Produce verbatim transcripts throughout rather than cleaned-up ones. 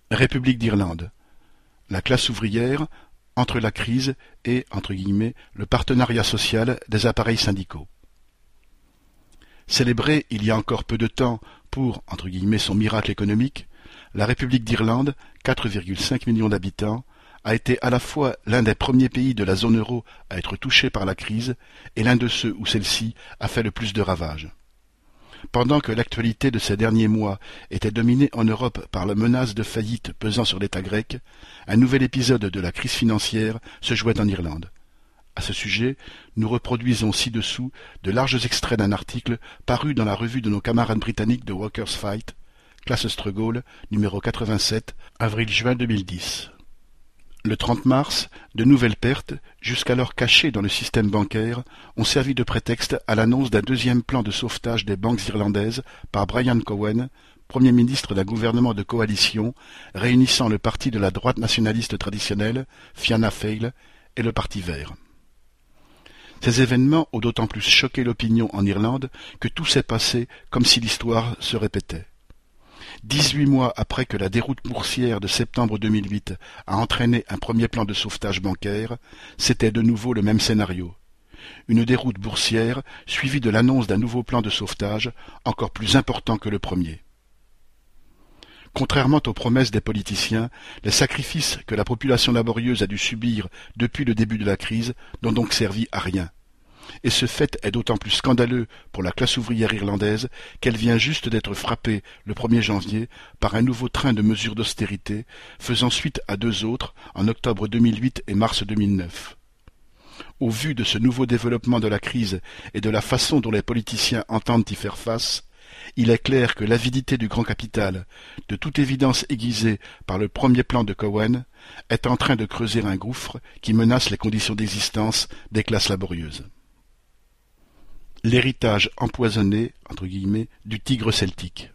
République d'Irlande. La classe ouvrière, entre la crise et, entre guillemets, le partenariat social des appareils syndicaux. Célébrée il y a encore peu de temps pour, entre guillemets, son miracle économique, la République d'Irlande, quatre virgule cinq millions d'habitants, a été à la fois l'un des premiers pays de la zone euro à être touché par la crise et l'un de ceux où celle-ci a fait le plus de ravages. Pendant que l'actualité de ces derniers mois était dominée en Europe par la menace de faillite pesant sur l'État grec, un nouvel épisode de la crise financière se jouait en Irlande. À ce sujet, nous reproduisons ci-dessous de larges extraits d'un article paru dans la revue de nos camarades britanniques de Workers' Fight, Class Struggle, numéro quatre-vingt-sept, avril-juin deux mille dix. Le trente mars, de nouvelles pertes, jusqu'alors cachées dans le système bancaire, ont servi de prétexte à l'annonce d'un deuxième plan de sauvetage des banques irlandaises par Brian Cowen, Premier ministre d'un gouvernement de coalition réunissant le parti de la droite nationaliste traditionnelle, Fianna Fáil, et le Parti vert. Ces événements ont d'autant plus choqué l'opinion en Irlande que tout s'est passé comme si l'histoire se répétait. Dix-huit mois après que la déroute boursière de septembre deux mille huit a entraîné un premier plan de sauvetage bancaire, c'était de nouveau le même scénario. Une déroute boursière suivie de l'annonce d'un nouveau plan de sauvetage encore plus important que le premier. Contrairement aux promesses des politiciens, les sacrifices que la population laborieuse a dû subir depuis le début de la crise n'ont donc servi à rien. Et ce fait est d'autant plus scandaleux pour la classe ouvrière irlandaise qu'elle vient juste d'être frappée le premier janvier par un nouveau train de mesures d'austérité, faisant suite à deux autres en octobre deux mille huit et mars deux mille neuf. Au vu de ce nouveau développement de la crise et de la façon dont les politiciens entendent y faire face, il est clair que l'avidité du grand capital, de toute évidence aiguisée par le premier plan de Cowen, est en train de creuser un gouffre qui menace les conditions d'existence des classes laborieuses. L'héritage empoisonné, entre guillemets, du tigre celtique.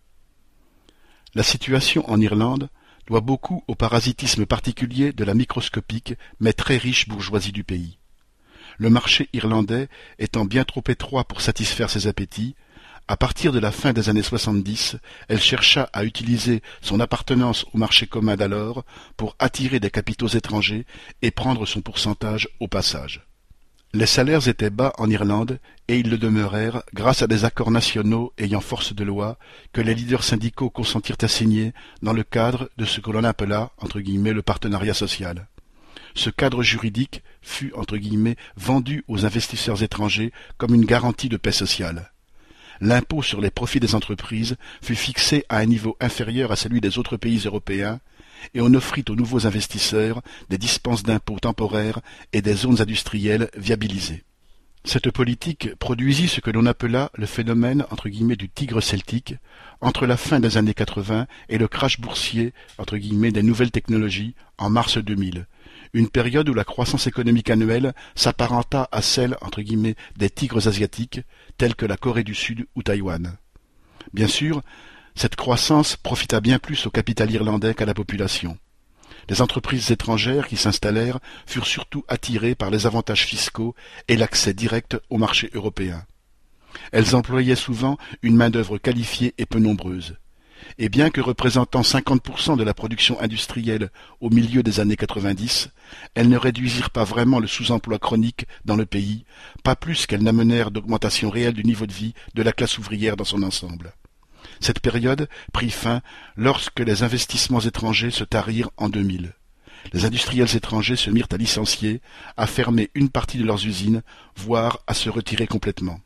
La situation en Irlande doit beaucoup au parasitisme particulier de la microscopique mais très riche bourgeoisie du pays. Le marché irlandais étant bien trop étroit pour satisfaire ses appétits, à partir de la fin des années soixante-dix, elle chercha à utiliser son appartenance au marché commun d'alors pour attirer des capitaux étrangers et prendre son pourcentage au passage. Les salaires étaient bas en Irlande et ils le demeurèrent grâce à des accords nationaux ayant force de loi que les leaders syndicaux consentirent à signer dans le cadre de ce que l'on appela entre guillemets le partenariat social. Ce cadre juridique fut entre guillemets vendu aux investisseurs étrangers comme une garantie de paix sociale. L'impôt sur les profits des entreprises fut fixé à un niveau inférieur à celui des autres pays européens et on offrit aux nouveaux investisseurs des dispenses d'impôts temporaires et des zones industrielles viabilisées. Cette politique produisit ce que l'on appela le phénomène entre guillemets du tigre celtique entre la fin des années quatre-vingts et le crash boursier entre guillemets des nouvelles technologies en mars deux mille, une période où la croissance économique annuelle s'apparenta à celle entre guillemets des tigres asiatiques tels que la Corée du Sud ou Taïwan. Bien sûr, cette croissance profita bien plus au capital irlandais qu'à la population. Les entreprises étrangères qui s'installèrent furent surtout attirées par les avantages fiscaux et l'accès direct au marché européen. Elles employaient souvent une main-d'œuvre qualifiée et peu nombreuse. Et bien que représentant cinquante pour cent de la production industrielle au milieu des années quatre-vingt-dix, elles ne réduisirent pas vraiment le sous-emploi chronique dans le pays, pas plus qu'elles n'amenèrent d'augmentation réelle du niveau de vie de la classe ouvrière dans son ensemble. Cette période prit fin lorsque les investissements étrangers se tarirent en deux mille. Les industriels étrangers se mirent à licencier, à fermer une partie de leurs usines, voire à se retirer complètement.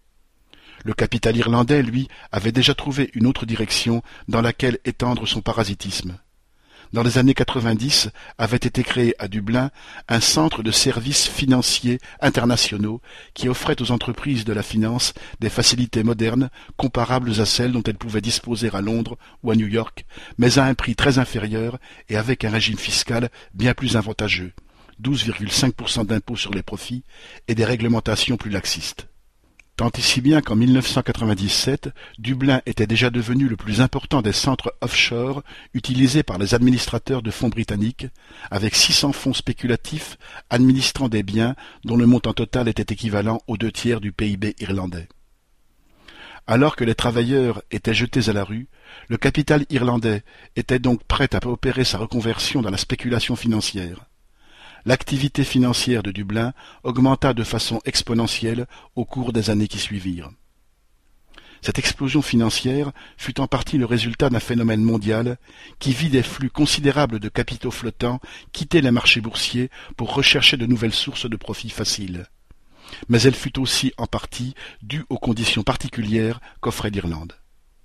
Le capital irlandais, lui, avait déjà trouvé une autre direction dans laquelle étendre son parasitisme. Dans les années quatre-vingt-dix, avait été créé à Dublin un centre de services financiers internationaux qui offrait aux entreprises de la finance des facilités modernes comparables à celles dont elles pouvaient disposer à Londres ou à New York, mais à un prix très inférieur et avec un régime fiscal bien plus avantageux, douze virgule cinq pour cent d'impôts sur les profits et des réglementations plus laxistes. Tant et si bien qu'en mille neuf cent quatre-vingt-dix-sept, Dublin était déjà devenu le plus important des centres offshore utilisés par les administrateurs de fonds britanniques, avec six cents fonds spéculatifs administrant des biens dont le montant total était équivalent aux deux tiers du P I B irlandais. Alors que les travailleurs étaient jetés à la rue, le capital irlandais était donc prêt à opérer sa reconversion dans la spéculation financière. L'activité financière de Dublin augmenta de façon exponentielle au cours des années qui suivirent. Cette explosion financière fut en partie le résultat d'un phénomène mondial qui vit des flux considérables de capitaux flottants quitter les marchés boursiers pour rechercher de nouvelles sources de profits faciles. Mais elle fut aussi en partie due aux conditions particulières qu'offrait l'Irlande.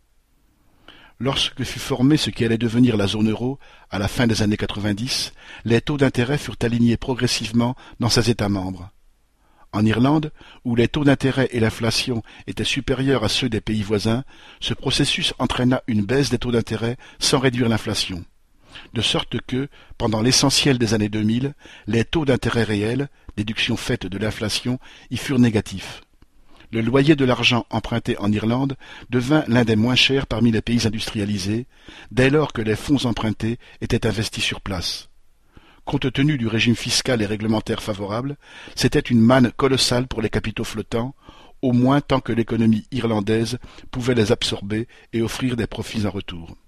Lorsque fut formé ce qui allait devenir la zone euro, à la fin des années quatre-vingt-dix, les taux d'intérêt furent alignés progressivement dans ses États membres. En Irlande, où les taux d'intérêt et l'inflation étaient supérieurs à ceux des pays voisins, ce processus entraîna une baisse des taux d'intérêt sans réduire l'inflation. De sorte que, pendant l'essentiel des années deux mille, les taux d'intérêt réels, déduction faite de l'inflation, y furent négatifs. Le loyer de l'argent emprunté en Irlande devint l'un des moins chers parmi les pays industrialisés, dès lors que les fonds empruntés étaient investis sur place. Compte tenu du régime fiscal et réglementaire favorable, c'était une manne colossale pour les capitaux flottants, au moins tant que l'économie irlandaise pouvait les absorber et offrir des profits en retour.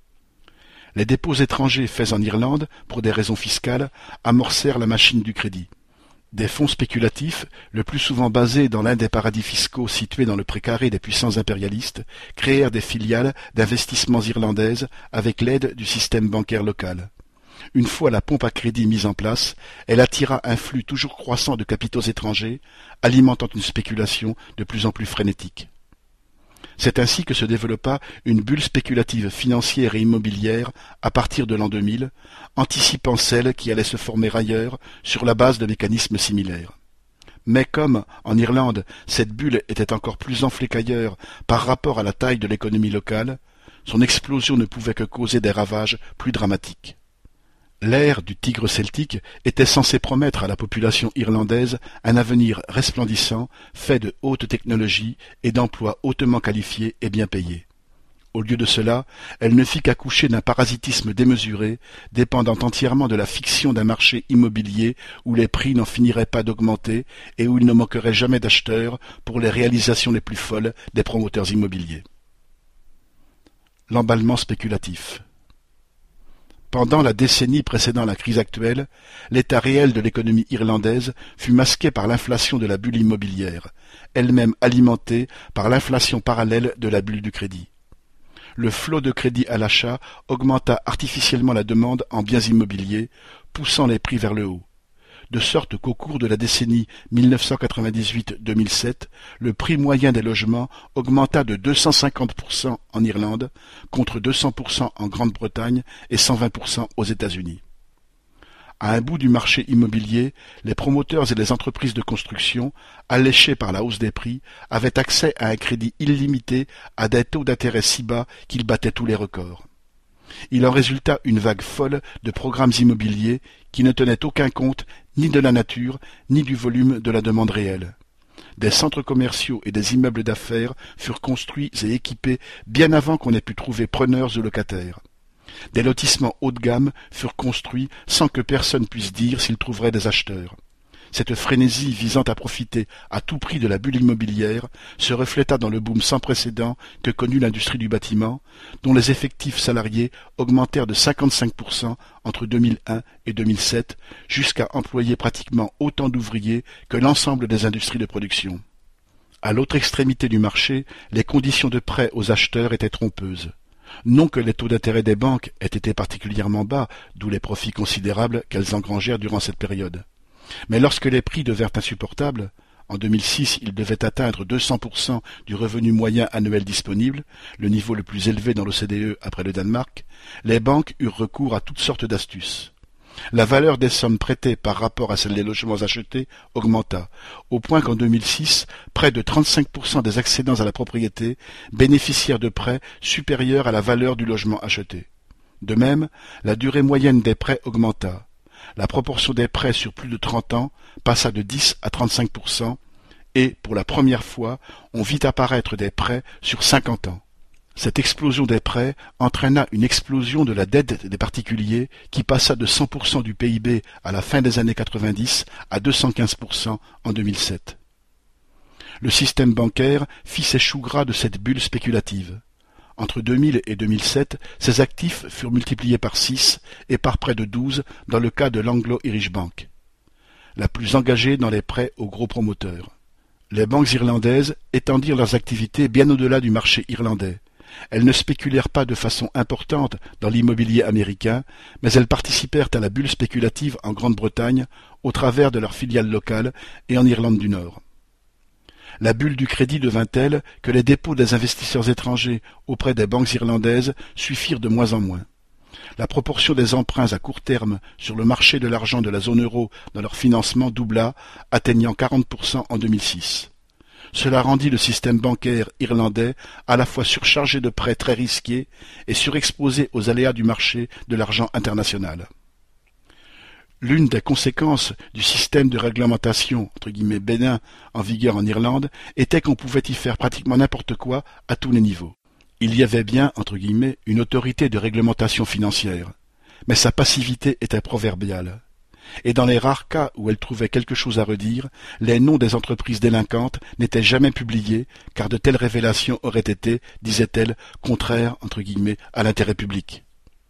Les dépôts étrangers faits en Irlande, pour des raisons fiscales, amorcèrent la machine du crédit. Des fonds spéculatifs, le plus souvent basés dans l'un des paradis fiscaux situés dans le précaré des puissants impérialistes, créèrent des filiales d'investissements irlandaises avec l'aide du système bancaire local. Une fois la pompe à crédit mise en place, elle attira un flux toujours croissant de capitaux étrangers, alimentant une spéculation de plus en plus frénétique. C'est ainsi que se développa une bulle spéculative financière et immobilière à partir de l'an deux mille, anticipant celle qui allait se former ailleurs sur la base de mécanismes similaires. Mais comme, en Irlande, cette bulle était encore plus enflée qu'ailleurs par rapport à la taille de l'économie locale, son explosion ne pouvait que causer des ravages plus dramatiques. L'ère du tigre celtique était censée promettre à la population irlandaise un avenir resplendissant, fait de haute technologie et d'emplois hautement qualifiés et bien payés. Au lieu de cela, elle ne fit qu'accoucher d'un parasitisme démesuré, dépendant entièrement de la fiction d'un marché immobilier où les prix n'en finiraient pas d'augmenter et où il ne manquerait jamais d'acheteurs pour les réalisations les plus folles des promoteurs immobiliers. L'emballement spéculatif. Pendant la décennie précédant la crise actuelle, l'état réel de l'économie irlandaise fut masqué par l'inflation de la bulle immobilière, elle-même alimentée par l'inflation parallèle de la bulle du crédit. Le flot de crédit à l'achat augmenta artificiellement la demande en biens immobiliers, poussant les prix vers le haut. De sorte qu'au cours de la décennie mille neuf cent quatre-vingt-dix-huit deux mille sept, le prix moyen des logements augmenta de deux cent cinquante pour cent en Irlande, contre deux cents pour cent en Grande-Bretagne et cent vingt pour cent aux États-Unis. À un bout du marché immobilier, les promoteurs et les entreprises de construction, alléchés par la hausse des prix, avaient accès à un crédit illimité à des taux d'intérêt si bas qu'ils battaient tous les records. Il en résulta une vague folle de programmes immobiliers qui ne tenaient aucun compte ni de la nature, ni du volume de la demande réelle. Des centres commerciaux et des immeubles d'affaires furent construits et équipés bien avant qu'on ait pu trouver preneurs ou locataires. Des lotissements haut de gamme furent construits sans que personne puisse dire s'ils trouveraient des acheteurs. Cette frénésie visant à profiter à tout prix de la bulle immobilière se refléta dans le boom sans précédent que connut l'industrie du bâtiment, dont les effectifs salariés augmentèrent de cinquante-cinq pour cent entre deux mille un et deux mille sept, jusqu'à employer pratiquement autant d'ouvriers que l'ensemble des industries de production. À l'autre extrémité du marché, les conditions de prêt aux acheteurs étaient trompeuses. Non que les taux d'intérêt des banques aient été particulièrement bas, d'où les profits considérables qu'elles engrangèrent durant cette période. Mais lorsque les prix devinrent insupportables, en deux mille six ils devaient atteindre deux cents pour cent du revenu moyen annuel disponible, le niveau le plus élevé dans l'O C D E après le Danemark, les banques eurent recours à toutes sortes d'astuces. La valeur des sommes prêtées par rapport à celle des logements achetés augmenta, au point qu'en deux mille six, près de trente-cinq pour cent des accédants à la propriété bénéficièrent de prêts supérieurs à la valeur du logement acheté. De même, la durée moyenne des prêts augmenta. La proportion des prêts sur plus de trente ans passa de dix à trente-cinq pour cent et, pour la première fois, on vit apparaître des prêts sur cinquante ans. Cette explosion des prêts entraîna une explosion de la dette des particuliers qui passa de cent pour cent du P I B à la fin des années quatre-vingt-dix à deux cent quinze pour cent en deux mille sept. Le système bancaire fit ses choux gras de cette bulle spéculative. Entre deux mille et deux mille sept, ses actifs furent multipliés par six et par près de douze dans le cas de l'Anglo-Irish Bank, la plus engagée dans les prêts aux gros promoteurs. Les banques irlandaises étendirent leurs activités bien au-delà du marché irlandais. Elles ne spéculèrent pas de façon importante dans l'immobilier américain, mais elles participèrent à la bulle spéculative en Grande-Bretagne au travers de leurs filiales locales et en Irlande du Nord. La bulle du crédit devint telle que les dépôts des investisseurs étrangers auprès des banques irlandaises suffirent de moins en moins. La proportion des emprunts à court terme sur le marché de l'argent de la zone euro dans leur financement doubla, atteignant quarante pour cent en deux mille six. Cela rendit le système bancaire irlandais à la fois surchargé de prêts très risqués et surexposé aux aléas du marché de l'argent international. L'une des conséquences du système de réglementation entre guillemets bénin en vigueur en Irlande était qu'on pouvait y faire pratiquement n'importe quoi à tous les niveaux. Il y avait bien entre guillemets une autorité de réglementation financière, mais sa passivité était proverbiale. Et dans les rares cas où elle trouvait quelque chose à redire, les noms des entreprises délinquantes n'étaient jamais publiés, car de telles révélations auraient été, disait-elle, contraires entre guillemets à l'intérêt public.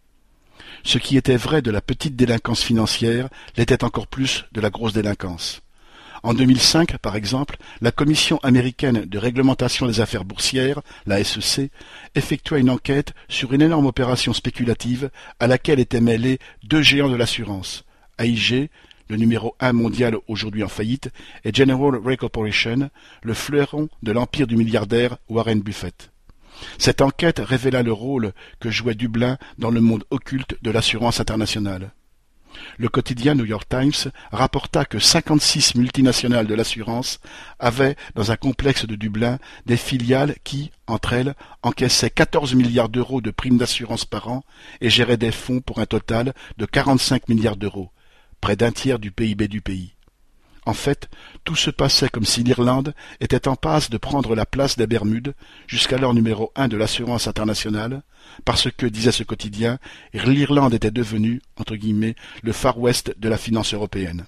Ce qui était vrai de la petite délinquance financière l'était encore plus de la grosse délinquance. En deux mille cinq, par exemple, la Commission américaine de réglementation des affaires boursières, la S E C, effectua une enquête sur une énorme opération spéculative à laquelle étaient mêlés deux géants de l'assurance, A I G, le numéro un mondial aujourd'hui en faillite, et General Re Corporation, le fleuron de l'empire du milliardaire Warren Buffett. Cette enquête révéla le rôle que jouait Dublin dans le monde occulte de l'assurance internationale. Le quotidien New York Times rapporta que cinquante-six multinationales de l'assurance avaient, dans un complexe de Dublin, des filiales qui, entre elles, encaissaient quatorze milliards d'euros de primes d'assurance par an et géraient des fonds pour un total de quarante-cinq milliards d'euros, près d'un tiers du P I B du pays. En fait, tout se passait comme si l'Irlande était en passe de prendre la place des Bermudes, jusqu'alors numéro un de l'assurance internationale, parce que, disait ce quotidien, l'Irlande était devenue, entre guillemets, le Far West de la finance européenne.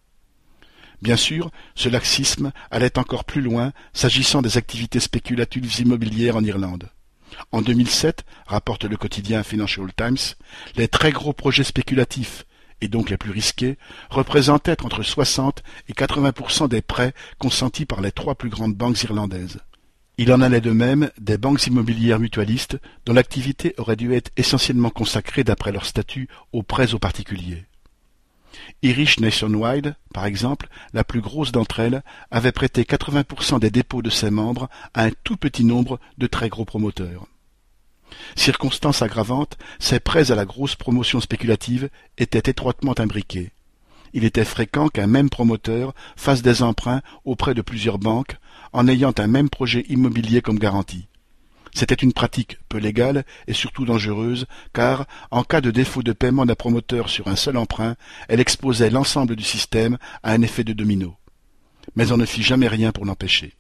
Bien sûr, ce laxisme allait encore plus loin s'agissant des activités spéculatives immobilières en Irlande. En deux mille sept, rapporte le quotidien Financial Times, les très gros projets spéculatifs, et donc les plus risqués, représentaient entre soixante et quatre-vingts pour cent des prêts consentis par les trois plus grandes banques irlandaises. Il en allait de même des banques immobilières mutualistes dont l'activité aurait dû être essentiellement consacrée d'après leur statut aux prêts aux particuliers. Irish Nationwide, par exemple, la plus grosse d'entre elles, avait prêté quatre-vingts pour cent des dépôts de ses membres à un tout petit nombre de très gros promoteurs. Circonstance aggravante, ces prêts à la grosse promotion spéculative étaient étroitement imbriqués. Il était fréquent qu'un même promoteur fasse des emprunts auprès de plusieurs banques en ayant un même projet immobilier comme garantie. C'était une pratique peu légale et surtout dangereuse, car, en cas de défaut de paiement d'un promoteur sur un seul emprunt, elle exposait l'ensemble du système à un effet de domino. Mais on ne fit jamais rien pour l'empêcher.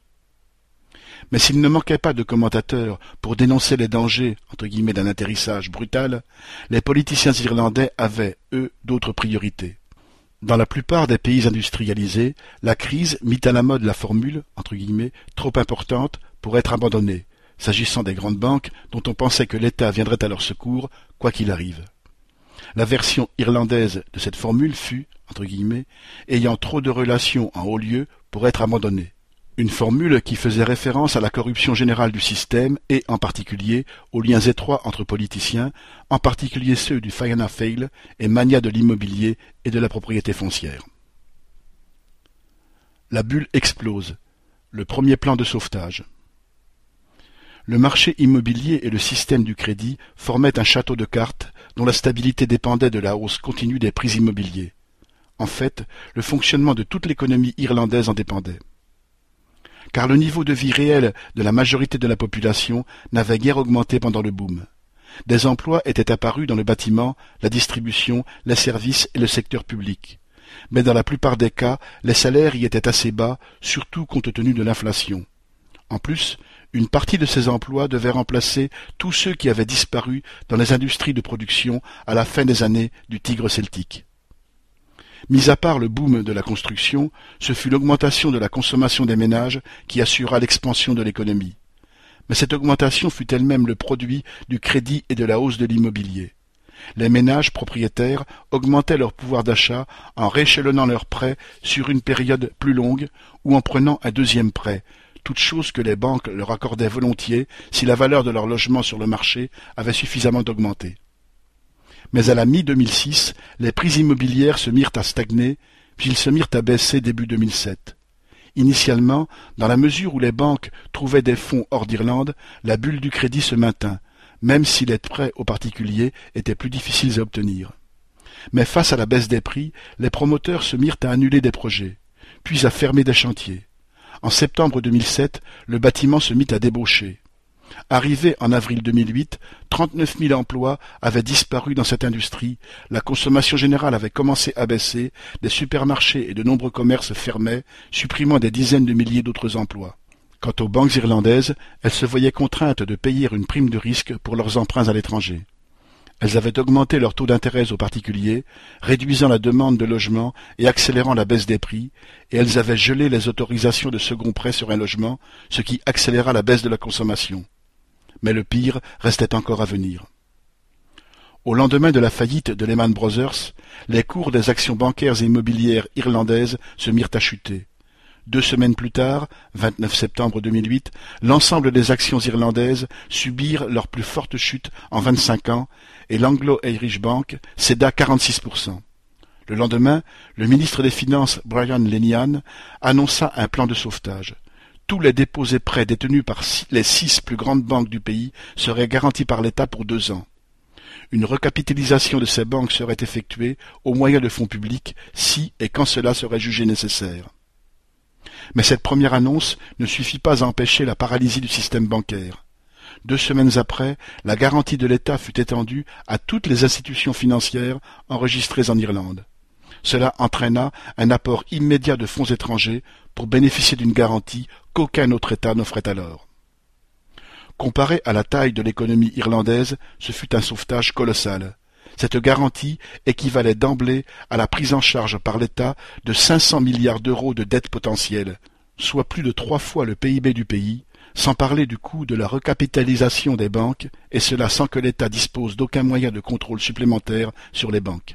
Mais s'il ne manquait pas de commentateurs pour dénoncer les dangers entre guillemets d'un atterrissage brutal, les politiciens irlandais avaient, eux, d'autres priorités. Dans la plupart des pays industrialisés, la crise mit à la mode la formule, entre guillemets, trop importante pour être abandonnée, s'agissant des grandes banques dont on pensait que l'État viendrait à leur secours, quoi qu'il arrive. La version irlandaise de cette formule fut, entre guillemets, ayant trop de relations en haut lieu pour être abandonnée. Une formule qui faisait référence à la corruption générale du système et, en particulier, aux liens étroits entre politiciens, en particulier ceux du Fianna Fáil et mania de l'immobilier et de la propriété foncière. La bulle explose. Le premier plan de sauvetage. Le marché immobilier et le système du crédit formaient un château de cartes dont la stabilité dépendait de la hausse continue des prix immobiliers. En fait, le fonctionnement de toute l'économie irlandaise en dépendait. Car le niveau de vie réel de la majorité de la population n'avait guère augmenté pendant le boom. Des emplois étaient apparus dans le bâtiment, la distribution, les services et le secteur public. Mais dans la plupart des cas, les salaires y étaient assez bas, surtout compte tenu de l'inflation. En plus, une partie de ces emplois devait remplacer tous ceux qui avaient disparu dans les industries de production à la fin des années du Tigre celtique. Mis à part le boom de la construction, ce fut l'augmentation de la consommation des ménages qui assura l'expansion de l'économie. Mais cette augmentation fut elle-même le produit du crédit et de la hausse de l'immobilier. Les ménages propriétaires augmentaient leur pouvoir d'achat en rééchelonnant leurs prêts sur une période plus longue ou en prenant un deuxième prêt, toute chose que les banques leur accordaient volontiers si la valeur de leur logement sur le marché avait suffisamment augmenté. Mais à la mi-deux mille six, les prix immobilières se mirent à stagner, puis ils se mirent à baisser début deux mille sept. Initialement, dans la mesure où les banques trouvaient des fonds hors d'Irlande, la bulle du crédit se maintint, même si les prêts aux particuliers étaient plus difficiles à obtenir. Mais face à la baisse des prix, les promoteurs se mirent à annuler des projets, puis à fermer des chantiers. En septembre deux mille sept, le bâtiment se mit à débaucher. Arrivé en avril deux mille huit, trente-neuf mille emplois avaient disparu dans cette industrie, la consommation générale avait commencé à baisser, des supermarchés et de nombreux commerces fermaient, supprimant des dizaines de milliers d'autres emplois. Quant aux banques irlandaises, elles se voyaient contraintes de payer une prime de risque pour leurs emprunts à l'étranger. Elles avaient augmenté leur taux d'intérêt aux particuliers, réduisant la demande de logement et accélérant la baisse des prix, et elles avaient gelé les autorisations de second prêt sur un logement, ce qui accéléra la baisse de la consommation. Mais le pire restait encore à venir. Au lendemain de la faillite de Lehman Brothers, les cours des actions bancaires et immobilières irlandaises se mirent à chuter. Deux semaines plus tard, vingt-neuf septembre deux mille huit, l'ensemble des actions irlandaises subirent leur plus forte chute en vingt-cinq ans et l'Anglo-Irish Bank céda quarante-six pour cent. Le lendemain, le ministre des Finances Brian Lenihan annonça un plan de sauvetage. Tous les dépôts et prêts détenus par les six plus grandes banques du pays seraient garantis par l'État pour deux ans. Une recapitalisation de ces banques serait effectuée au moyen de fonds publics si et quand cela serait jugé nécessaire. Mais cette première annonce ne suffit pas à empêcher la paralysie du système bancaire. Deux semaines après, la garantie de l'État fut étendue à toutes les institutions financières enregistrées en Irlande. Cela entraîna un apport immédiat de fonds étrangers pour bénéficier d'une garantie qu'aucun autre État n'offrait alors. Comparé à la taille de l'économie irlandaise, ce fut un sauvetage colossal. Cette garantie équivalait d'emblée à la prise en charge par l'État de cinq cents milliards d'euros de dettes potentielles, soit plus de trois fois le P I B du pays, sans parler du coût de la recapitalisation des banques, et cela sans que l'État dispose d'aucun moyen de contrôle supplémentaire sur les banques.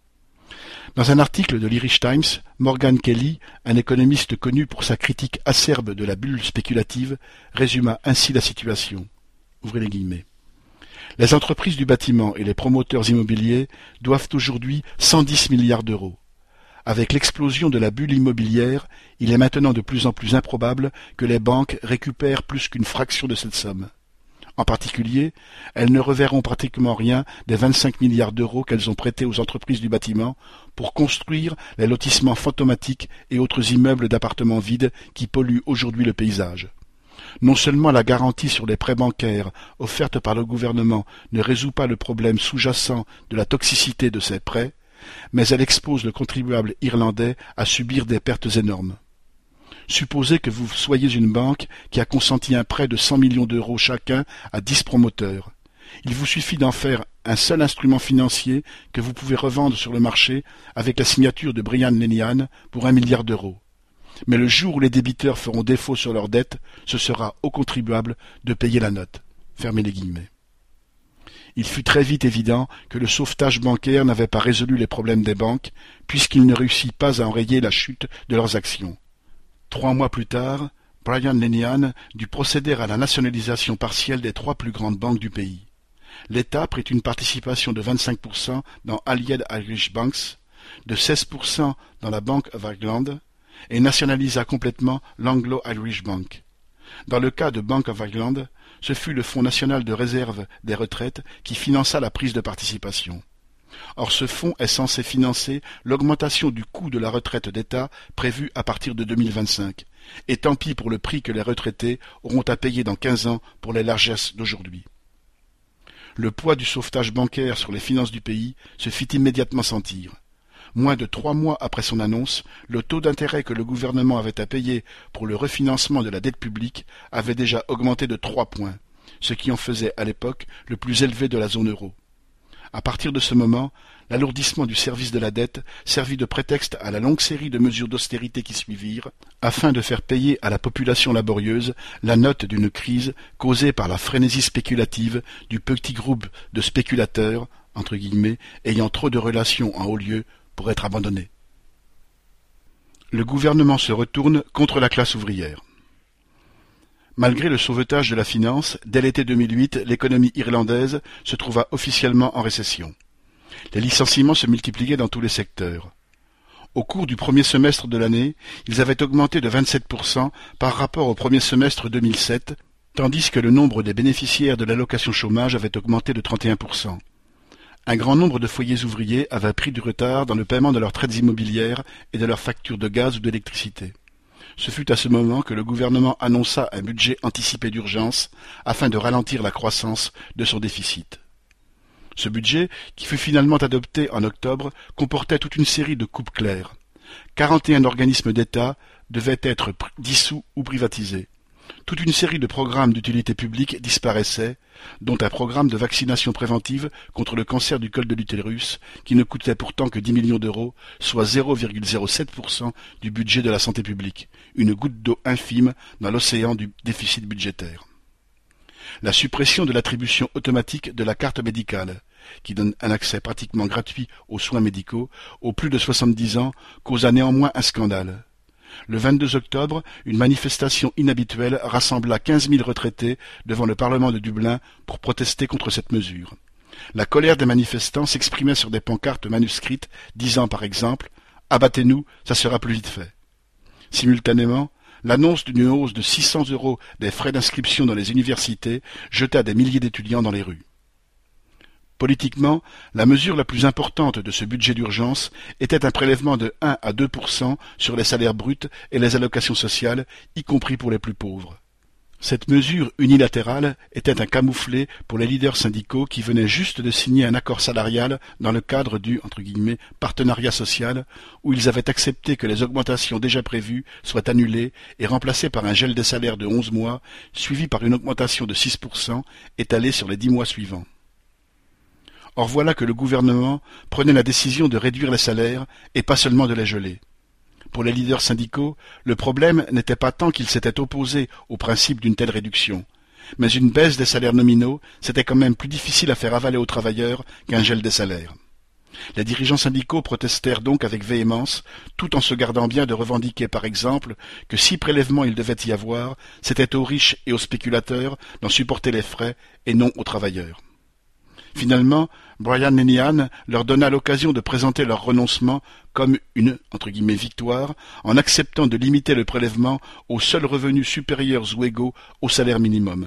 Dans un article de l'Irish Times, Morgan Kelly, un économiste connu pour sa critique acerbe de la bulle spéculative, résuma ainsi la situation. Ouvrez les guillemets. Les entreprises du bâtiment et les promoteurs immobiliers doivent aujourd'hui cent dix milliards d'euros. Avec l'explosion de la bulle immobilière, il est maintenant de plus en plus improbable que les banques récupèrent plus qu'une fraction de cette somme. En particulier, elles ne reverront pratiquement rien des vingt-cinq milliards d'euros qu'elles ont prêtés aux entreprises du bâtiment pour construire les lotissements fantomatiques et autres immeubles d'appartements vides qui polluent aujourd'hui le paysage. Non seulement la garantie sur les prêts bancaires offerte par le gouvernement ne résout pas le problème sous-jacent de la toxicité de ces prêts, mais elle expose le contribuable irlandais à subir des pertes énormes. Supposez que vous soyez une banque qui a consenti un prêt de cent millions d'euros chacun à dix promoteurs. Il vous suffit d'en faire un seul instrument financier que vous pouvez revendre sur le marché avec la signature de Brian Lenihan pour un milliard d'euros. Mais le jour où les débiteurs feront défaut sur leurs dettes, ce sera aux contribuables de payer la note. Fermez les guillemets. Il fut très vite évident que le sauvetage bancaire n'avait pas résolu les problèmes des banques, puisqu'il ne réussit pas à enrayer la chute de leurs actions. Trois mois plus tard, Brian Lenihan dut procéder à la nationalisation partielle des trois plus grandes banques du pays. L'État prit une participation de vingt-cinq pour cent dans Allied Irish Banks, de seize pour cent dans la Bank of Ireland, et nationalisa complètement l'Anglo-Irish Bank. Dans le cas de Bank of Ireland, ce fut le Fonds national de réserve des retraites qui finança la prise de participation. Or ce fonds est censé financer l'augmentation du coût de la retraite d'État prévue à partir de deux mille vingt-cinq, et tant pis pour le prix que les retraités auront à payer dans quinze ans pour les largesses d'aujourd'hui. Le poids du sauvetage bancaire sur les finances du pays se fit immédiatement sentir. Moins de trois mois après son annonce, le taux d'intérêt que le gouvernement avait à payer pour le refinancement de la dette publique avait déjà augmenté de trois points, ce qui en faisait à l'époque le plus élevé de la zone euro. À partir de ce moment, l'alourdissement du service de la dette servit de prétexte à la longue série de mesures d'austérité qui suivirent, afin de faire payer à la population laborieuse la note d'une crise causée par la frénésie spéculative du petit groupe de spéculateurs, entre guillemets, ayant trop de relations en haut lieu pour être abandonnés. Le gouvernement se retourne contre la classe ouvrière. Malgré le sauvetage de la finance, dès l'été deux mille huit, l'économie irlandaise se trouva officiellement en récession. Les licenciements se multipliaient dans tous les secteurs. Au cours du premier semestre de l'année, ils avaient augmenté de vingt-sept pour cent par rapport au premier semestre deux mille sept, tandis que le nombre des bénéficiaires de l'allocation chômage avait augmenté de trente et un pour cent. Un grand nombre de foyers ouvriers avaient pris du retard dans le paiement de leurs traites immobilières et de leurs factures de gaz ou d'électricité. Ce fut à ce moment que le gouvernement annonça un budget anticipé d'urgence afin de ralentir la croissance de son déficit. Ce budget, qui fut finalement adopté en octobre, comportait toute une série de coupes claires. quarante et un organismes d'État devaient être dissous ou privatisés. Toute une série de programmes d'utilité publique disparaissaient, dont un programme de vaccination préventive contre le cancer du col de l'utérus, qui ne coûtait pourtant que dix millions d'euros, soit zéro virgule zéro sept pour cent du budget de la santé publique, une goutte d'eau infime dans l'océan du déficit budgétaire. La suppression de l'attribution automatique de la carte médicale, qui donne un accès pratiquement gratuit aux soins médicaux, aux plus de soixante-dix ans, causa néanmoins un scandale. Le vingt-deux octobre, une manifestation inhabituelle rassembla quinze mille retraités devant le Parlement de Dublin pour protester contre cette mesure. La colère des manifestants s'exprimait sur des pancartes manuscrites disant par exemple « Abattez-nous, ça sera plus vite fait ». Simultanément, l'annonce d'une hausse de six cents euros des frais d'inscription dans les universités jeta des milliers d'étudiants dans les rues. Politiquement, la mesure la plus importante de ce budget d'urgence était un prélèvement de un à deux pour cent sur les salaires bruts et les allocations sociales, y compris pour les plus pauvres. Cette mesure unilatérale était un camouflet pour les leaders syndicaux qui venaient juste de signer un accord salarial dans le cadre du entre guillemets, partenariat social, où ils avaient accepté que les augmentations déjà prévues soient annulées et remplacées par un gel des salaires de onze mois, suivi par une augmentation de six pour cent étalée sur les dix mois suivants. Or voilà que le gouvernement prenait la décision de réduire les salaires et pas seulement de les geler. Pour les leaders syndicaux, le problème n'était pas tant qu'ils s'étaient opposés au principe d'une telle réduction, mais une baisse des salaires nominaux, c'était quand même plus difficile à faire avaler aux travailleurs qu'un gel des salaires. Les dirigeants syndicaux protestèrent donc avec véhémence, tout en se gardant bien de revendiquer par exemple que si prélèvement il devait y avoir, c'était aux riches et aux spéculateurs d'en supporter les frais et non aux travailleurs. Finalement, Brian Lenihan leur donna l'occasion de présenter leur renoncement comme une entre guillemets, victoire en acceptant de limiter le prélèvement aux seuls revenus supérieurs ou égaux au salaire minimum.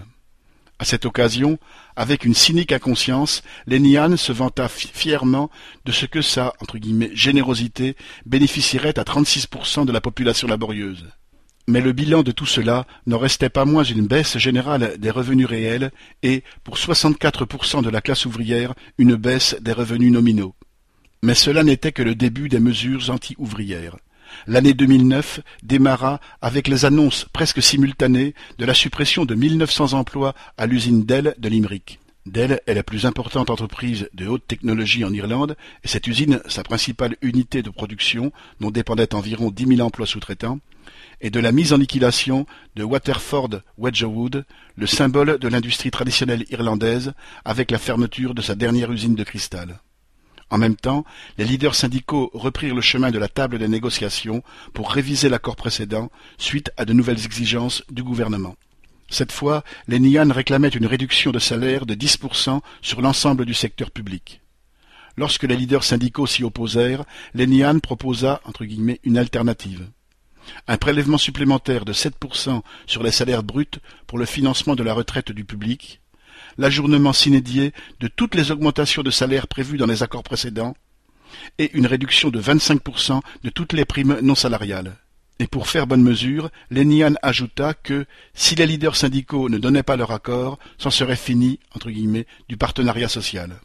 À cette occasion, avec une cynique inconscience, Lenihan se vanta fièrement de ce que sa entre guillemets, générosité bénéficierait à trente-six pour cent de la population laborieuse. Mais le bilan de tout cela n'en restait pas moins une baisse générale des revenus réels et, pour soixante-quatre pour cent de la classe ouvrière, une baisse des revenus nominaux. Mais cela n'était que le début des mesures anti-ouvrières. L'année deux mille neuf démarra avec les annonces presque simultanées de la suppression de mille neuf cents emplois à l'usine Dell de Limerick. Dell est la plus importante entreprise de haute technologie en Irlande et cette usine, sa principale unité de production, dont dépendaient environ dix mille emplois sous-traitants, et de la mise en liquidation de Waterford Wedgwood, le symbole de l'industrie traditionnelle irlandaise, avec la fermeture de sa dernière usine de cristal. En même temps, les leaders syndicaux reprirent le chemin de la table des négociations pour réviser l'accord précédent suite à de nouvelles exigences du gouvernement. Cette fois, Lenihan réclamait une réduction de salaire de dix pour cent sur l'ensemble du secteur public. Lorsque les leaders syndicaux s'y opposèrent, Lenihan proposa entre guillemets, une alternative. Un prélèvement supplémentaire de sept pour cent sur les salaires bruts pour le financement de la retraite du public, l'ajournement sine die de toutes les augmentations de salaire prévues dans les accords précédents, et une réduction de vingt-cinq pour cent de toutes les primes non salariales. Et pour faire bonne mesure, Lenihan ajouta que, si les leaders syndicaux ne donnaient pas leur accord, c'en serait fini, entre guillemets, du partenariat social.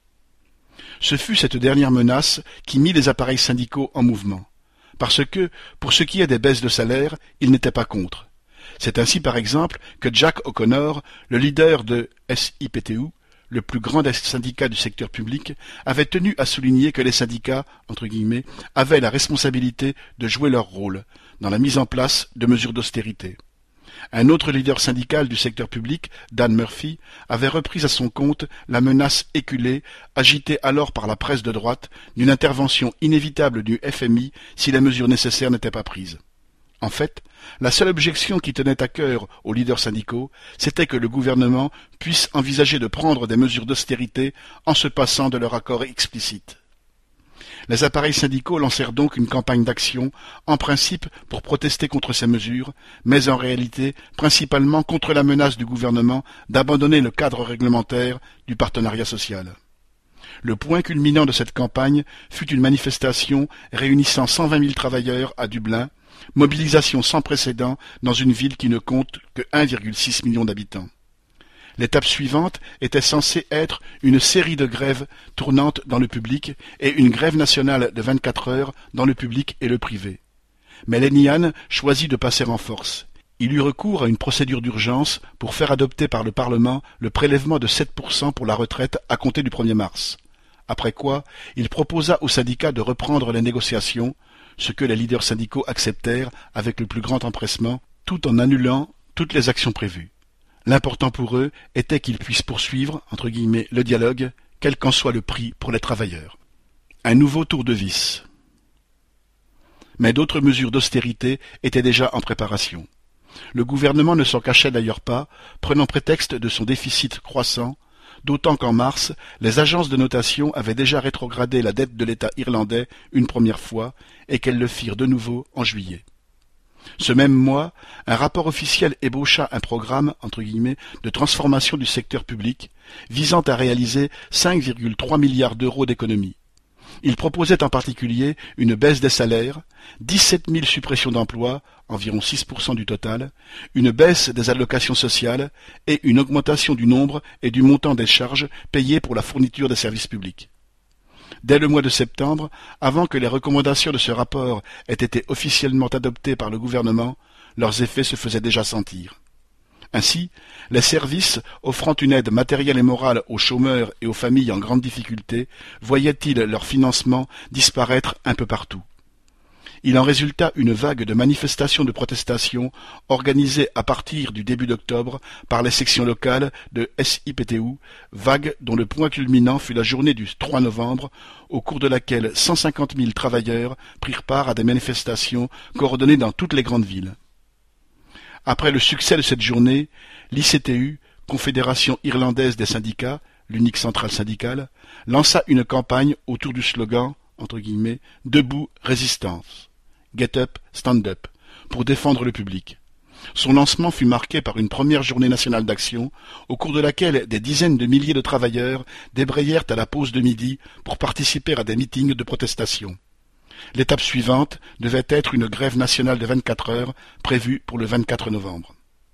Ce fut cette dernière menace qui mit les appareils syndicaux en mouvement. Parce que, pour ce qui est des baisses de salaire, ils n'étaient pas contre. C'est ainsi par exemple que Jack O'Connor, le leader de S I P T U, le plus grand des syndicats du secteur public, avait tenu à souligner que les syndicats, entre guillemets, avaient la responsabilité de jouer leur rôle dans la mise en place de mesures d'austérité. Un autre leader syndical du secteur public, Dan Murphy, avait repris à son compte la menace éculée, agitée alors par la presse de droite, d'une intervention inévitable du F M I si les mesures nécessaires n'étaient pas prises. En fait, la seule objection qui tenait à cœur aux leaders syndicaux, c'était que le gouvernement puisse envisager de prendre des mesures d'austérité en se passant de leur accord explicite. Les appareils syndicaux lancèrent donc une campagne d'action, en principe pour protester contre ces mesures, mais en réalité principalement contre la menace du gouvernement d'abandonner le cadre réglementaire du partenariat social. Le point culminant de cette campagne fut une manifestation réunissant cent vingt mille travailleurs à Dublin, mobilisation sans précédent dans une ville qui ne compte que un virgule six million d'habitants. L'étape suivante était censée être une série de grèves tournantes dans le public et une grève nationale de vingt-quatre heures dans le public et le privé. Mais Lenihan choisit de passer en force. Il eut recours à une procédure d'urgence pour faire adopter par le Parlement le prélèvement de sept pour cent pour la retraite à compter du premier mars. Après quoi, il proposa aux syndicats de reprendre les négociations, ce que les leaders syndicaux acceptèrent avec le plus grand empressement, tout en annulant toutes les actions prévues. L'important pour eux était qu'ils puissent poursuivre, entre guillemets, le dialogue, quel qu'en soit le prix pour les travailleurs. Un nouveau tour de vis. Mais d'autres mesures d'austérité étaient déjà en préparation. Le gouvernement ne s'en cachait d'ailleurs pas, prenant prétexte de son déficit croissant, d'autant qu'en mars, les agences de notation avaient déjà rétrogradé la dette de l'État irlandais une première fois, et qu'elles le firent de nouveau en juillet. Ce même mois, un rapport officiel ébaucha un programme, entre guillemets, de transformation du secteur public, visant à réaliser cinq virgule trois milliards d'euros d'économies. Il proposait en particulier une baisse des salaires, dix-sept mille suppressions d'emplois, environ six pour cent du total, une baisse des allocations sociales et une augmentation du nombre et du montant des charges payées pour la fourniture des services publics. Dès le mois de septembre, avant que les recommandations de ce rapport aient été officiellement adoptées par le gouvernement, leurs effets se faisaient déjà sentir. Ainsi, les services offrant une aide matérielle et morale aux chômeurs et aux familles en grande difficulté voyaient-ils leur financement disparaître un peu partout. Il en résulta une vague de manifestations de protestation organisées à partir du début d'octobre par les sections locales de S I P T U, vague dont le point culminant fut la journée du trois novembre, au cours de laquelle cent cinquante mille travailleurs prirent part à des manifestations coordonnées dans toutes les grandes villes. Après le succès de cette journée, l'I C T U, Confédération irlandaise des syndicats, l'unique centrale syndicale, lança une campagne autour du slogan, entre guillemets, « Debout, résistance ». Get up, stand up, pour défendre le public. Son lancement fut marqué par une première journée nationale d'action, au cours de laquelle des dizaines de milliers de travailleurs débrayèrent à la pause de midi pour participer à des meetings de protestation. L'étape suivante devait être une grève nationale de vingt-quatre heures, prévue pour le vingt-quatre novembre.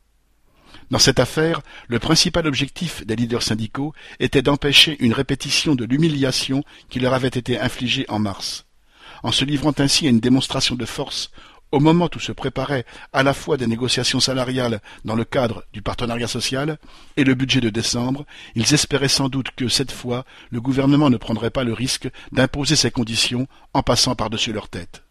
Dans cette affaire, le principal objectif des leaders syndicaux était d'empêcher une répétition de l'humiliation qui leur avait été infligée en mars. En se livrant ainsi à une démonstration de force, au moment où se préparaient à la fois des négociations salariales dans le cadre du partenariat social et le budget de décembre, ils espéraient sans doute que, cette fois, le gouvernement ne prendrait pas le risque d'imposer ces conditions en passant par-dessus leur tête.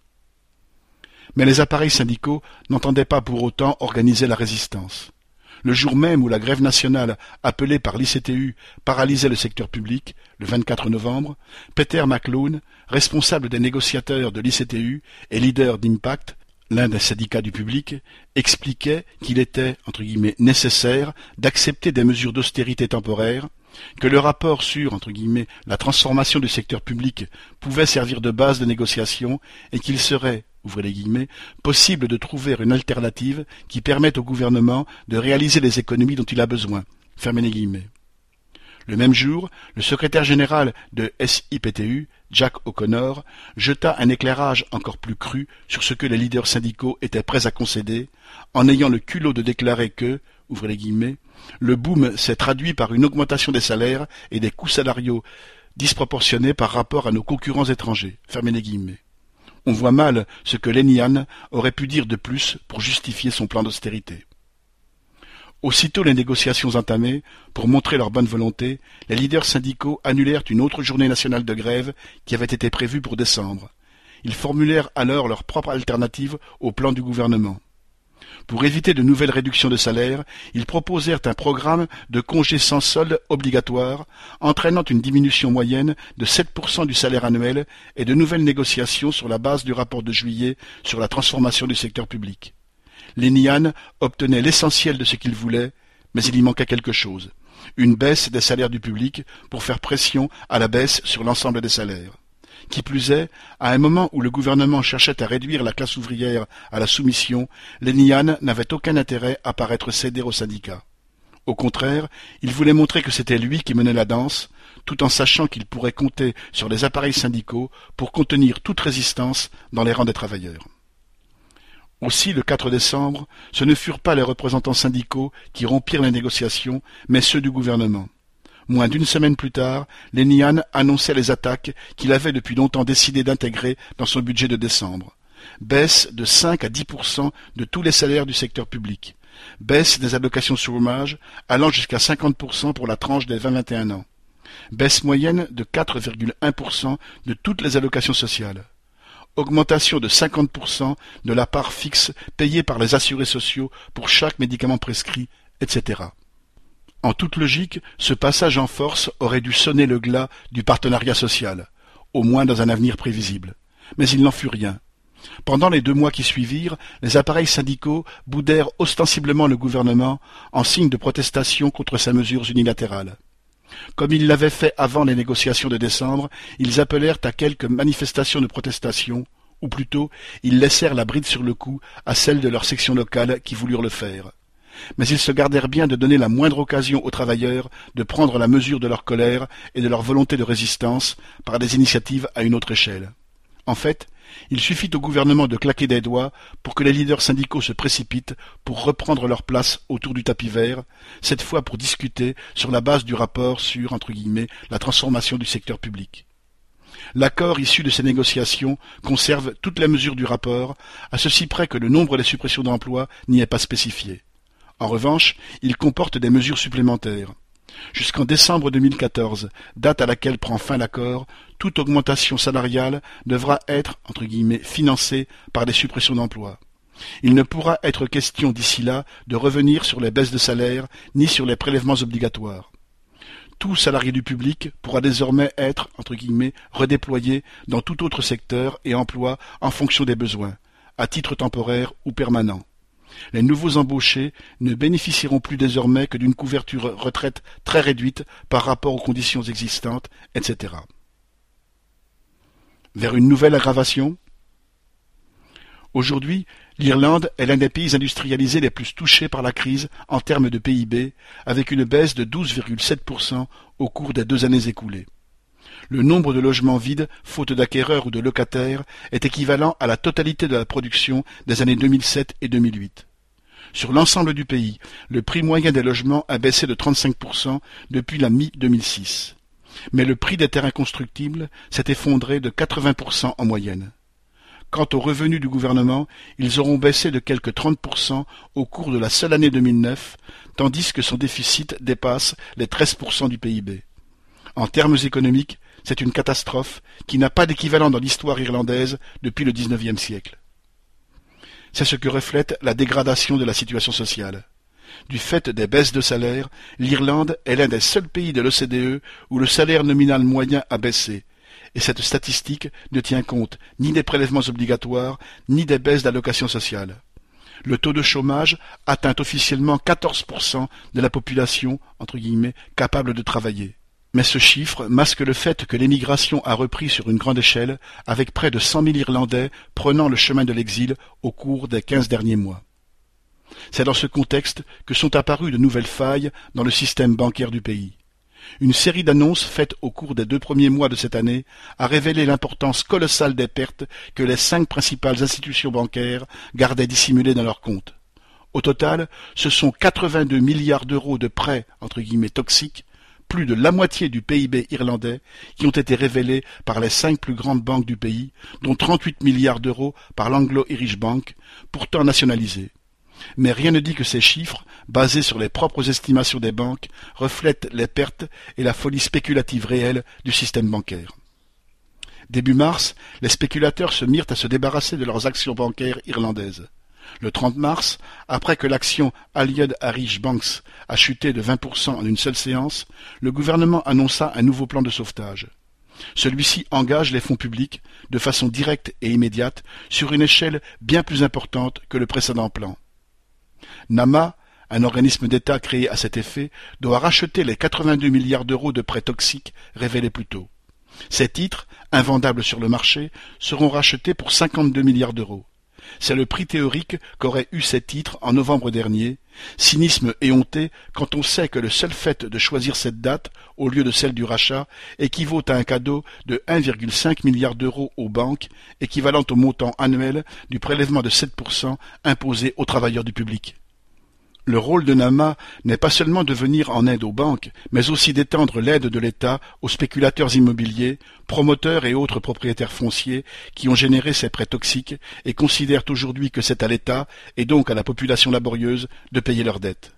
Mais les appareils syndicaux n'entendaient pas pour autant organiser la résistance. Le jour même où la grève nationale appelée par l'I C T U paralysait le secteur public, le vingt-quatre novembre, Peter McClone, responsable des négociateurs de l'I C T U et leader d'Impact, l'un des syndicats du public, expliquait qu'il était, entre guillemets, nécessaire d'accepter des mesures d'austérité temporaires, que le rapport sur, entre guillemets, la transformation du secteur public pouvait servir de base de négociation et qu'il serait, ouvrez les guillemets, possible de trouver une alternative qui permette au gouvernement de réaliser les économies dont il a besoin, fermez les guillemets. Le même jour, le secrétaire général de S I P T U, Jack O'Connor, jeta un éclairage encore plus cru sur ce que les leaders syndicaux étaient prêts à concéder, en ayant le culot de déclarer que, ouvrez les guillemets, le boom s'est traduit par une augmentation des salaires et des coûts salariaux disproportionnés par rapport à nos concurrents étrangers, fermez les guillemets. On voit mal ce que Lenihan aurait pu dire de plus pour justifier son plan d'austérité. Aussitôt les négociations entamées, pour montrer leur bonne volonté, les leaders syndicaux annulèrent une autre journée nationale de grève qui avait été prévue pour décembre. Ils formulèrent alors leur propre alternative au plan du gouvernement. Pour éviter de nouvelles réductions de salaire, ils proposèrent un programme de congés sans solde obligatoire, entraînant une diminution moyenne de sept pour cent du salaire annuel et de nouvelles négociations sur la base du rapport de juillet sur la transformation du secteur public. Les Nian obtenaient l'essentiel de ce qu'ils voulaient, mais il y manquait quelque chose, une baisse des salaires du public pour faire pression à la baisse sur l'ensemble des salaires. Qui plus est, à un moment où le gouvernement cherchait à réduire la classe ouvrière à la soumission, les Nian n'avaient aucun intérêt à paraître céder aux syndicats. Au contraire, il voulait montrer que c'était lui qui menait la danse, tout en sachant qu'il pourrait compter sur les appareils syndicaux pour contenir toute résistance dans les rangs des travailleurs. Aussi, le quatre décembre, ce ne furent pas les représentants syndicaux qui rompirent les négociations, mais ceux du gouvernement. Moins d'une semaine plus tard, les Nian annonçaient les attaques qu'il avait depuis longtemps décidé d'intégrer dans son budget de décembre. Baisse de cinq à dix pour cent de tous les salaires du secteur public. Baisse des allocations chômage allant jusqu'à cinquante pour cent pour la tranche des vingt à vingt et un ans. Baisse moyenne de quatre virgule un pour cent de toutes les allocations sociales. Augmentation de cinquante pour cent de la part fixe payée par les assurés sociaux pour chaque médicament prescrit, et cetera. En toute logique, ce passage en force aurait dû sonner le glas du partenariat social, au moins dans un avenir prévisible. Mais il n'en fut rien. Pendant les deux mois qui suivirent, les appareils syndicaux boudèrent ostensiblement le gouvernement en signe de protestation contre ses mesures unilatérales. Comme ils l'avaient fait avant les négociations de décembre, ils appelèrent à quelques manifestations de protestation, ou plutôt, ils laissèrent la bride sur le cou à celles de leurs sections locales qui voulurent le faire. Mais ils se gardèrent bien de donner la moindre occasion aux travailleurs de prendre la mesure de leur colère et de leur volonté de résistance par des initiatives à une autre échelle. En fait, il suffit au gouvernement de claquer des doigts pour que les leaders syndicaux se précipitent pour reprendre leur place autour du tapis vert, cette fois pour discuter sur la base du rapport sur, entre guillemets, la transformation du secteur public. L'accord issu de ces négociations conserve toutes les mesures du rapport, à ceci près que le nombre des suppressions d'emplois n'y est pas spécifié. En revanche, il comporte des mesures supplémentaires. Jusqu'en décembre deux mille quatorze, date à laquelle prend fin l'accord, toute augmentation salariale devra être, entre guillemets, financée par des suppressions d'emplois. Il ne pourra être question d'ici là de revenir sur les baisses de salaire ni sur les prélèvements obligatoires. Tout salarié du public pourra désormais être, entre guillemets, redéployé dans tout autre secteur et emploi en fonction des besoins, à titre temporaire ou permanent. Les nouveaux embauchés ne bénéficieront plus désormais que d'une couverture retraite très réduite par rapport aux conditions existantes, et cetera. Vers une nouvelle aggravation ? Aujourd'hui, l'Irlande est l'un des pays industrialisés les plus touchés par la crise en termes de P I B, avec une baisse de douze virgule sept pour cent au cours des deux années écoulées. Le nombre de logements vides, faute d'acquéreurs ou de locataires, est équivalent à la totalité de la production des années deux mille sept et deux mille huit. Sur l'ensemble du pays, le prix moyen des logements a baissé de trente-cinq pour cent depuis la mi deux mille six. Mais le prix des terrains constructibles s'est effondré de quatre-vingts pour cent en moyenne. Quant aux revenus du gouvernement, ils auront baissé de quelque trente pour cent au cours de la seule année deux mille neuf, tandis que son déficit dépasse les treize pour cent du P I B. En termes économiques, c'est une catastrophe qui n'a pas d'équivalent dans l'histoire irlandaise depuis le dix-neuvième siècle. C'est ce que reflète la dégradation de la situation sociale. Du fait des baisses de salaire, l'Irlande est l'un des seuls pays de l'O C D E où le salaire nominal moyen a baissé, et cette statistique ne tient compte ni des prélèvements obligatoires, ni des baisses d'allocations sociales. Le taux de chômage atteint officiellement quatorze pour cent de la population, entre guillemets, capable de travailler. Mais ce chiffre masque le fait que l'émigration a repris sur une grande échelle, avec près de cent mille Irlandais prenant le chemin de l'exil au cours des quinze derniers mois. C'est dans ce contexte que sont apparues de nouvelles failles dans le système bancaire du pays. Une série d'annonces faites au cours des deux premiers mois de cette année a révélé l'importance colossale des pertes que les cinq principales institutions bancaires gardaient dissimulées dans leurs comptes. Au total, ce sont quatre-vingt-deux milliards d'euros de prêts entre guillemets toxiques, plus de la moitié du P I B irlandais, qui ont été révélés par les cinq plus grandes banques du pays, dont trente-huit milliards d'euros par l'Anglo-Irish Bank, pourtant nationalisées. Mais rien ne dit que ces chiffres, basés sur les propres estimations des banques, reflètent les pertes et la folie spéculative réelle du système bancaire. Début mars, les spéculateurs se mirent à se débarrasser de leurs actions bancaires irlandaises. Le trente mars, après que l'action Allied Irish Banks a chuté de vingt pour cent en une seule séance, le gouvernement annonça un nouveau plan de sauvetage. Celui-ci engage les fonds publics, de façon directe et immédiate, sur une échelle bien plus importante que le précédent plan. NAMA, un organisme d'État créé à cet effet, doit racheter les quatre-vingt-deux milliards d'euros de prêts toxiques révélés plus tôt. Ces titres, invendables sur le marché, seront rachetés pour cinquante-deux milliards d'euros. C'est le prix théorique qu'auraient eu ces titres en novembre dernier, cynisme éhonté quand on sait que le seul fait de choisir cette date au lieu de celle du rachat équivaut à un cadeau de un virgule cinq milliard d'euros aux banques, équivalent au montant annuel du prélèvement de sept pour cent imposé aux travailleurs du public. Le rôle de NAMA n'est pas seulement de venir en aide aux banques, mais aussi d'étendre l'aide de l'État aux spéculateurs immobiliers, promoteurs et autres propriétaires fonciers qui ont généré ces prêts toxiques et considèrent aujourd'hui que c'est à l'État, et donc à la population laborieuse, de payer leurs dettes.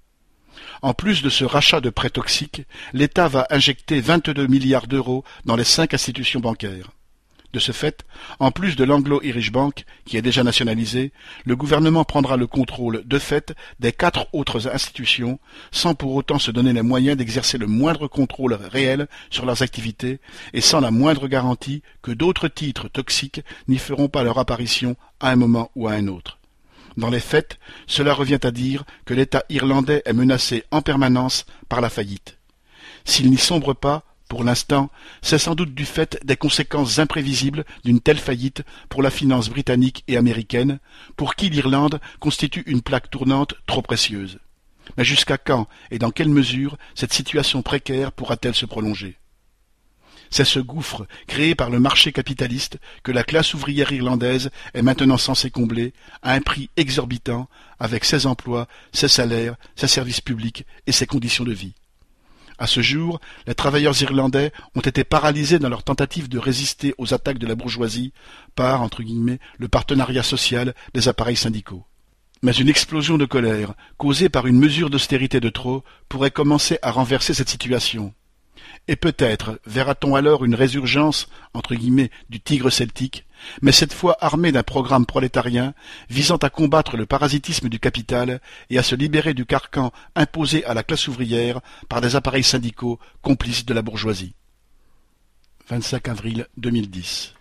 En plus de ce rachat de prêts toxiques, l'État va injecter vingt-deux milliards d'euros dans les cinq institutions bancaires. De ce fait, en plus de l'Anglo-Irish Bank, qui est déjà nationalisée, le gouvernement prendra le contrôle de fait des quatre autres institutions, sans pour autant se donner les moyens d'exercer le moindre contrôle réel sur leurs activités et sans la moindre garantie que d'autres titres toxiques n'y feront pas leur apparition à un moment ou à un autre. Dans les faits, cela revient à dire que l'État irlandais est menacé en permanence par la faillite. S'il n'y sombre pas, pour l'instant, c'est sans doute du fait des conséquences imprévisibles d'une telle faillite pour la finance britannique et américaine, pour qui l'Irlande constitue une plaque tournante trop précieuse. Mais jusqu'à quand et dans quelle mesure cette situation précaire pourra-t-elle se prolonger? C'est ce gouffre créé par le marché capitaliste que la classe ouvrière irlandaise est maintenant censée combler à un prix exorbitant avec ses emplois, ses salaires, ses services publics et ses conditions de vie. À ce jour, les travailleurs irlandais ont été paralysés dans leur tentative de résister aux attaques de la bourgeoisie par, entre guillemets, le partenariat social des appareils syndicaux. Mais une explosion de colère, causée par une mesure d'austérité de trop, pourrait commencer à renverser cette situation. Et peut-être verra-t-on alors une résurgence, entre guillemets, du tigre celtique, mais cette fois armée d'un programme prolétarien visant à combattre le parasitisme du capital et à se libérer du carcan imposé à la classe ouvrière par des appareils syndicaux complices de la bourgeoisie. vingt-cinq avril deux mille dix